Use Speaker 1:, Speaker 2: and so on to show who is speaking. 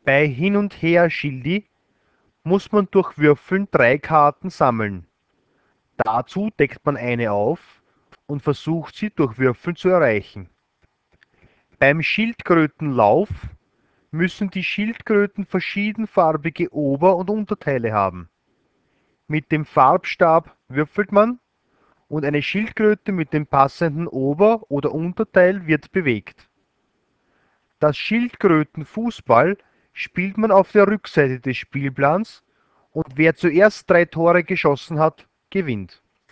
Speaker 1: Bei Hin- und Her-Schildi muss man durch Würfeln 3 Karten sammeln. Dazu deckt man eine auf und versucht sie durch Würfeln zu erreichen. Beim Schildkrötenlauf müssen die Schildkröten verschiedenfarbige Ober- und Unterteile haben. Mit dem Farbstab würfelt man und eine Schildkröte mit dem passenden Ober- oder Unterteil wird bewegt. Das Schildkrötenfußball spielt man auf der Rückseite des Spielplans und wer zuerst 3 Tore geschossen hat, gewinnt.